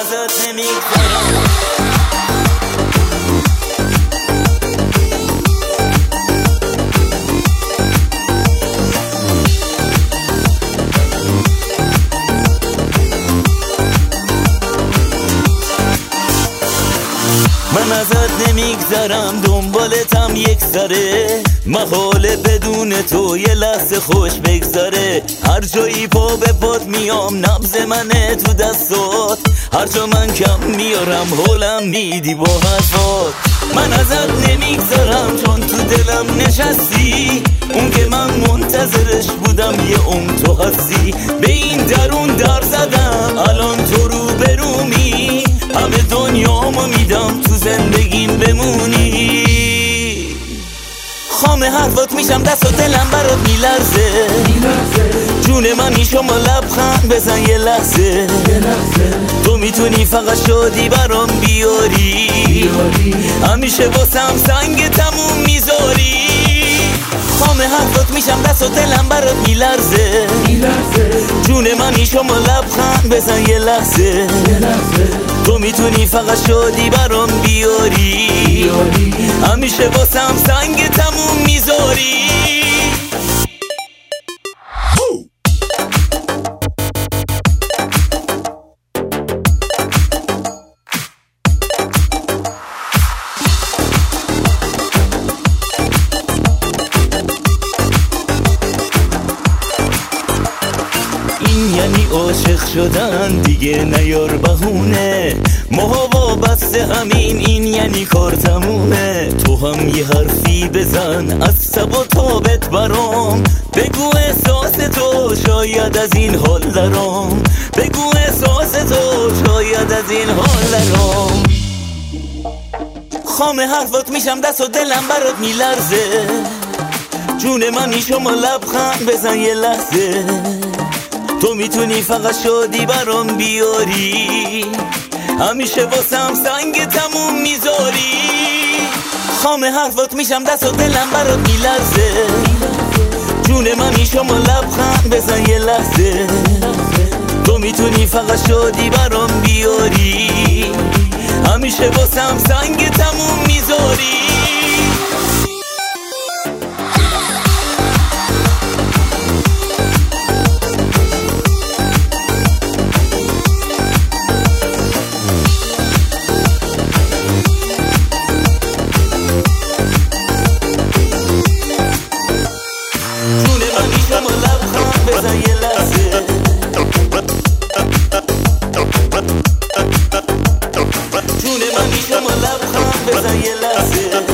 ازت نمیگذرم. من ازت نمیگذرم، دنبالتم یک سره، محاله بدون تو یه لحظه خوش بگذره. هر جایی پا به پات میام، نبض منه تو دستات، هر جا من کم میارم حولم میدی با حرفات. من ازت نمیگذرم چون تو دلم نشستی، اون که من منتظرش بودم یه عمر تو هستی. به این درون در زدم الان تو رو برومی، همه دنیامو میدم تو زندگیم بمونی. خامه حرفات میشم، دست و دلم برات میلرزه. جون منی شما لبخند بزن یه لحظه. تو میتونی فقط شادی برام بیاری، همیشه واسم سنگ تموم میذاری. خامه حرفات میشم، دست و دلم برات میلرزه. جون منی شما لبخند بزن یه لحظه. تو میتونی فقط شادی برام بیاری، همیشه واسم سنگ تموم میذاری. این یعنی عاشق شدن، دیگه نیار بهونه. ماها وابسته همین، این یعنی کار تمومه. تو هم یه حرفی بزن از سب و تابت برام، بگو احساس تو شاید از این حال درام. بگو احساس تو شاید از این حال درام. خامه حرفات میشم، دست و دلم برات میلرزه. جون منی شما لبخند بزن یه لحظه. تو میتونی فقط شادی برام بیاری، همیشه واسم سنگ تموم میذاری. خامه حرفات میشم، دست و دلم برات میلرزه. جون منی شما لبخند بزن یه لحظه. تو میتونی فقط شادی برام بیاری، همیشه واسم سنگ تموم میذاری. بزن یه لحظه. جون منی شما لبخند بزن یه لحظه.